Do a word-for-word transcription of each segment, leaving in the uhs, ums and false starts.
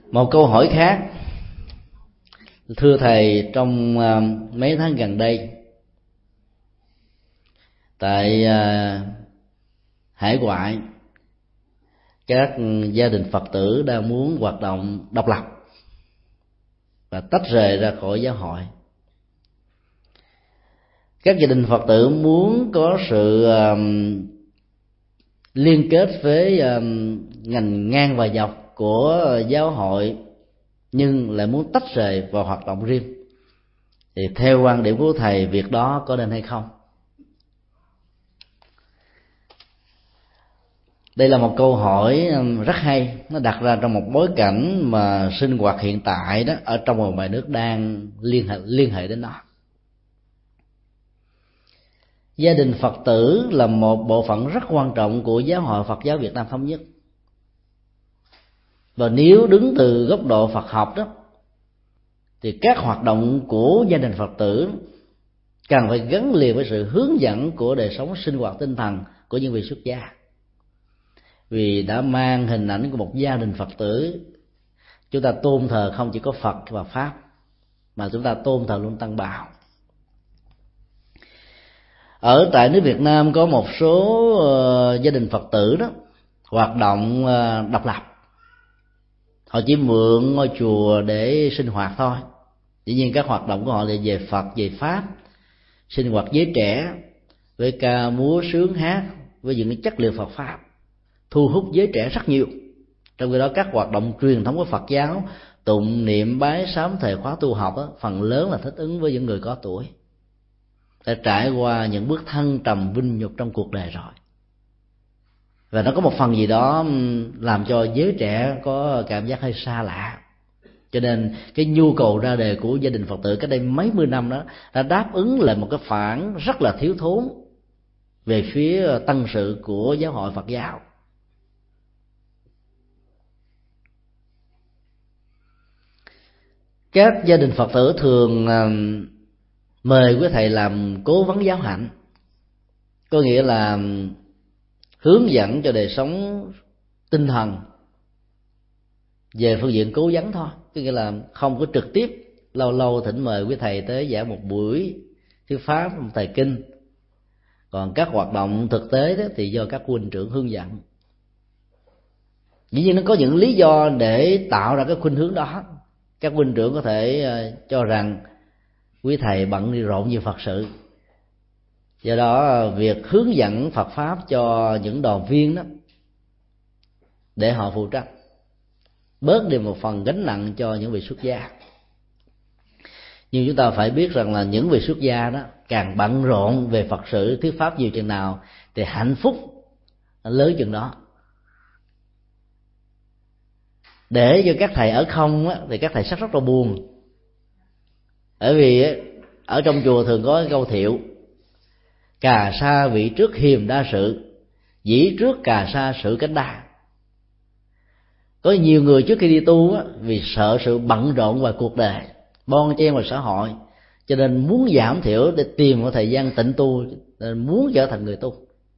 Một câu hỏi khác: thưa thầy, trong uh, mấy tháng gần đây tại uh, hải ngoại, các gia đình Phật tử đang muốn hoạt động độc lập và tách rời ra khỏi giáo hội. Các gia đình Phật tử muốn có sự uh, liên kết với uh, ngành ngang và dọc của giáo hội, nhưng lại muốn tách rời vào hoạt động riêng. Thì theo quan điểm của thầy, việc đó có nên hay không? Đây là một câu hỏi rất hay, nó đặt ra trong một bối cảnh mà sinh hoạt hiện tại đó ở trong và ngoài nước đang liên hệ liên hệ đến nó. Gia đình Phật tử là một bộ phận rất quan trọng của Giáo hội Phật giáo Việt Nam Thống nhất. Và nếu đứng từ góc độ Phật học đó, thì các hoạt động của gia đình Phật tử cần phải gắn liền với sự hướng dẫn của đời sống sinh hoạt tinh thần của những vị xuất gia. Vì đã mang hình ảnh của một gia đình Phật tử, chúng ta tôn thờ không chỉ có Phật và Pháp, mà chúng ta tôn thờ luôn Tăng Bảo. Ở tại nước Việt Nam có một số uh, gia đình Phật tử đó hoạt động uh, độc lập. Họ chỉ mượn ngôi chùa để sinh hoạt thôi. Dĩ nhiên các hoạt động của họ là về Phật, về Pháp, sinh hoạt giới trẻ với ca múa sướng hát, với những cái chất liệu Phật Pháp, thu hút giới trẻ rất nhiều. Trong khi đó các hoạt động truyền thống của Phật giáo, tụng niệm bái sám thề khóa tu học đó, phần lớn là thích ứng với những người có tuổi, đã trải qua những bước thăng trầm vinh nhục trong cuộc đời rồi. Và nó có một phần gì đó làm cho giới trẻ có cảm giác hơi xa lạ. Cho nên cái nhu cầu ra đề của gia đình Phật tử cách đây mấy mươi năm đó đã đáp ứng lại một cái phản rất là thiếu thốn về phía tăng sự của giáo hội Phật giáo. Các gia đình Phật tử thường mời quý thầy làm cố vấn giáo hạnh, có nghĩa là hướng dẫn cho đời sống tinh thần về phương diện cố vấn thôi, có nghĩa là không có trực tiếp. Lâu lâu thỉnh mời quý thầy tới giảng một buổi thuyết pháp, một thời kinh, còn các hoạt động thực tế đó thì do các huynh trưởng hướng dẫn. Dĩ nhiên nó có những lý do để tạo ra cái khuynh hướng đó. Các huynh trưởng có thể cho rằng quý thầy bận đi rộn nhiều Phật sự, do đó việc hướng dẫn Phật Pháp cho những đoàn viên đó để họ phụ trách, bớt đi một phần gánh nặng cho những vị xuất gia. Nhưng chúng ta phải biết rằng là những vị xuất gia đó càng bận rộn về Phật sự thuyết pháp nhiều chừng nào thì hạnh phúc lớn chừng đó. Để cho các thầy ở không á, thì các thầy rất rất là buồn. Bởi vì ở trong chùa thường có câu thiệu: cà sa vị trước hiềm đa sự, dĩ trước cà sa sự cánh đa. Có nhiều người trước khi đi tu á, vì sợ sự bận rộn ngoài cuộc đời, bon chen vào xã hội, cho nên muốn giảm thiểu để tìm một thời gian tịnh tu, nên muốn trở thành người tu.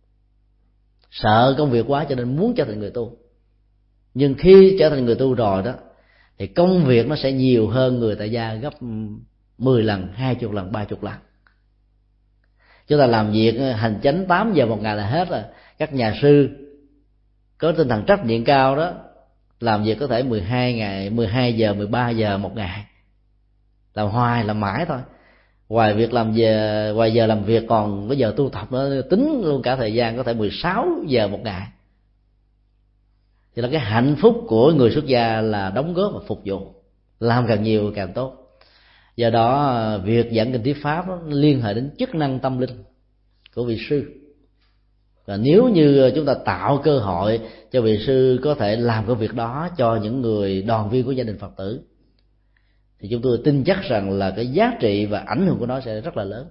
Sợ công việc quá cho nên muốn trở thành người tu. Nhưng khi trở thành người tu rồi đó thì công việc nó sẽ nhiều hơn người tại gia gấp mười lần, hai mươi lần, ba mươi lần. Chúng ta làm việc hành chánh tám giờ một ngày là hết rồi. Các nhà sư có tinh thần trách nhiệm cao đó, làm việc có thể mười hai ngày, mười hai giờ, mười ba giờ một ngày, làm hoài làm mãi thôi. Ngoài việc làm về, ngoài giờ làm việc còn có giờ tu tập nữa, tính luôn cả thời gian có thể mười sáu giờ một ngày. Thì là cái hạnh phúc của người xuất gia là đóng góp và phục vụ, làm càng nhiều càng tốt. Do đó việc giảng kinh thuyết pháp đó, liên hệ đến chức năng tâm linh của vị sư. Và nếu như chúng ta tạo cơ hội cho vị sư có thể làm cái việc đó cho những người đoàn viên của gia đình Phật tử, thì chúng tôi tin chắc rằng là cái giá trị và ảnh hưởng của nó sẽ rất là lớn.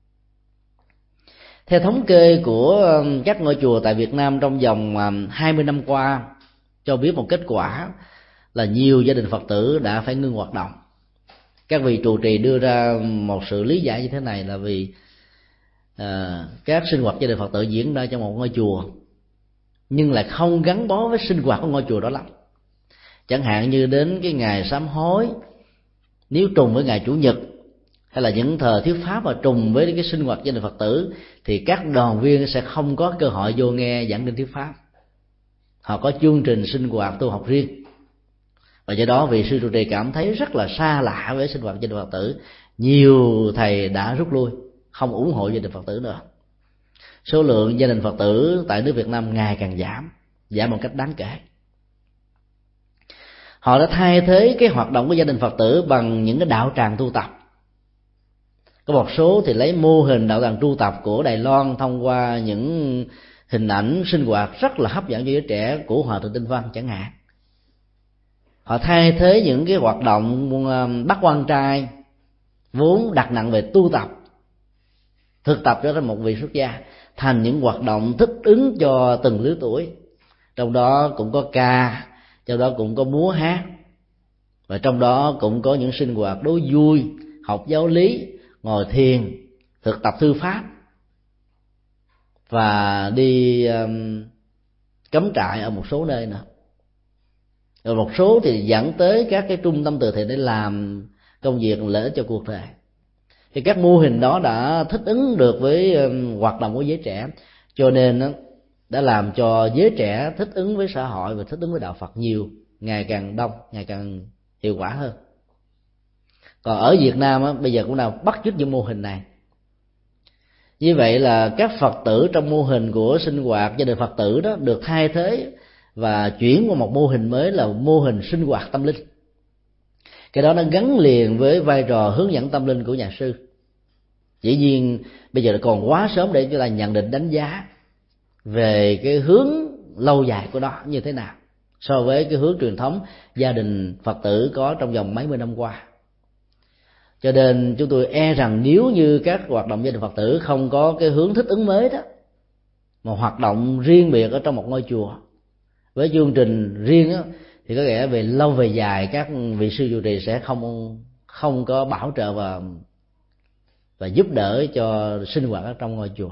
Theo thống kê của các ngôi chùa tại Việt Nam trong vòng hai mươi năm qua cho biết một kết quả là nhiều gia đình Phật tử đã phải ngưng hoạt động. Các vị trụ trì đưa ra một sự lý giải như thế này là vì à, các sinh hoạt gia đình Phật tử diễn ra trong một ngôi chùa nhưng lại không gắn bó với sinh hoạt của ngôi chùa đó lắm. Chẳng hạn như đến cái ngày sám hối, nếu trùng với ngày chủ nhật, hay là những thời thuyết pháp mà trùng với cái sinh hoạt gia đình Phật tử, thì các đoàn viên sẽ không có cơ hội vô nghe giảng kinh thuyết pháp. Họ có chương trình sinh hoạt tu học riêng, và do đó vị sư trụ trì cảm thấy rất là xa lạ với sinh hoạt gia đình Phật tử. Nhiều thầy đã rút lui, không ủng hộ gia đình Phật tử nữa. Số lượng gia đình Phật tử tại nước Việt Nam ngày càng giảm, giảm một cách đáng kể. Họ đã thay thế cái hoạt động của gia đình Phật tử bằng những cái đạo tràng tu tập. Có một số thì lấy mô hình đạo tràng tu tập của Đài Loan thông qua những hình ảnh sinh hoạt rất là hấp dẫn cho giới trẻ của Hòa Thượng Tinh Văn chẳng hạn. Họ thay thế những cái hoạt động bắt quan trai vốn đặt nặng về tu tập, thực tập trở thành một vị xuất gia, thành những hoạt động thích ứng cho từng lứa tuổi. Trong đó cũng có ca, trong đó cũng có múa hát, và trong đó cũng có những sinh hoạt đố vui, học giáo lý, ngồi thiền, thực tập thư pháp, và đi um, cắm trại ở một số nơi nữa. Rồi một số thì dẫn tới các cái trung tâm từ thiện để làm công việc lợi ích cho cuộc đời. Thì các mô hình đó đã thích ứng được với um, hoạt động của giới trẻ, cho nên uh, đã làm cho giới trẻ thích ứng với xã hội và thích ứng với đạo Phật nhiều, ngày càng đông, ngày càng hiệu quả hơn. Còn ở Việt Nam á, bây giờ cũng đang bắt chước những mô hình này. Như vậy là các Phật tử trong mô hình của sinh hoạt gia đình Phật tử đó được thay thế và chuyển qua một mô hình mới là mô hình sinh hoạt tâm linh. Cái đó nó gắn liền với vai trò hướng dẫn tâm linh của nhà sư. Dĩ nhiên bây giờ là còn quá sớm để chúng ta nhận định đánh giá về cái hướng lâu dài của nó như thế nào so với cái hướng truyền thống gia đình Phật tử có trong vòng mấy mươi năm qua. Cho nên chúng tôi e rằng nếu như các hoạt động gia đình Phật tử không có cái hướng thích ứng mới đó, mà hoạt động riêng biệt ở trong một ngôi chùa với chương trình riêng đó, thì có nghĩa về lâu về dài các vị sư trụ trì sẽ không không có bảo trợ và và giúp đỡ cho sinh hoạt ở trong ngôi chùa.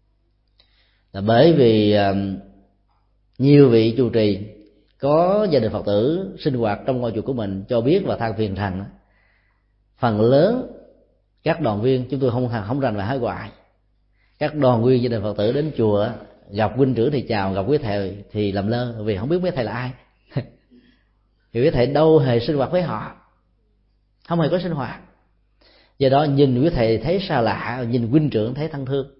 Là bởi vì uh, nhiều vị trụ trì có gia đình Phật tử sinh hoạt trong ngôi chùa của mình cho biết và than phiền rằng phần lớn các đoàn viên, chúng tôi không không rành về hải ngoại, các đoàn viên gia đình Phật tử đến chùa gặp huynh trưởng thì chào, gặp quý thầy thì làm lơ, vì không biết quý thầy là ai. Thì quý thầy đâu hề sinh hoạt với họ, không hề có sinh hoạt. Do đó nhìn quý thầy thấy xa lạ, nhìn huynh trưởng thấy thân thương.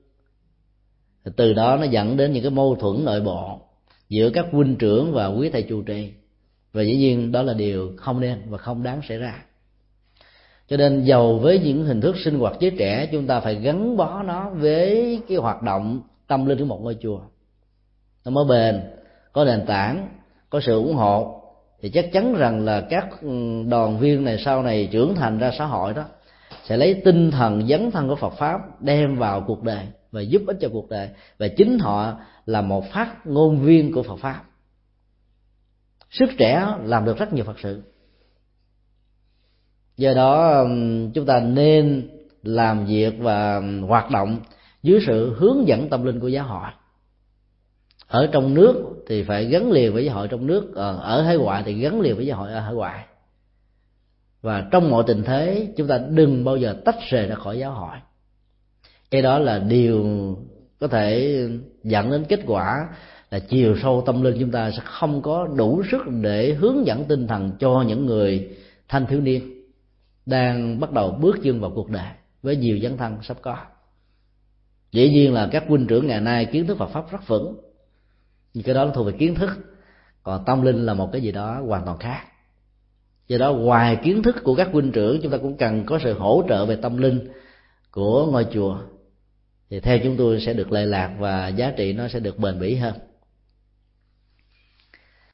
Từ đó nó dẫn đến những cái mâu thuẫn nội bộ giữa các huynh trưởng và quý thầy trụ trì, và dĩ nhiên đó là điều không nên và không đáng xảy ra. Cho nên dầu với những hình thức sinh hoạt giới trẻ, chúng ta phải gắn bó nó với cái hoạt động tâm linh của một ngôi chùa. Nó mới bền, có nền tảng, có sự ủng hộ, thì chắc chắn rằng là các đoàn viên này sau này trưởng thành ra xã hội đó sẽ lấy tinh thần dấn thân của Phật pháp đem vào cuộc đời và giúp ích cho cuộc đời, và chính họ là một phát ngôn viên của Phật pháp. Sức trẻ làm được rất nhiều Phật sự. Do đó chúng ta nên làm việc và hoạt động dưới sự hướng dẫn tâm linh của giáo hội. Ở trong nước thì phải gắn liền với giáo hội trong nước, ở hải ngoại thì gắn liền với giáo hội ở hải ngoại. Và trong mọi tình thế chúng ta đừng bao giờ tách rời ra khỏi giáo hội. Cái đó là điều có thể dẫn đến kết quả là chiều sâu tâm linh chúng ta sẽ không có đủ sức để hướng dẫn tinh thần cho những người thanh thiếu niên đang bắt đầu bước chân vào cuộc đời với nhiều dấn thân sắp có. Dĩ nhiên là các huynh trưởng ngày nay kiến thức Phật pháp rất vững, nhưng cái đó nó thuộc về kiến thức, còn tâm linh là một cái gì đó hoàn toàn khác. Do đó ngoài kiến thức của các huynh trưởng, chúng ta cũng cần có sự hỗ trợ về tâm linh của ngôi chùa, thì theo chúng tôi sẽ được lệ lạc và giá trị nó sẽ được bền bỉ hơn.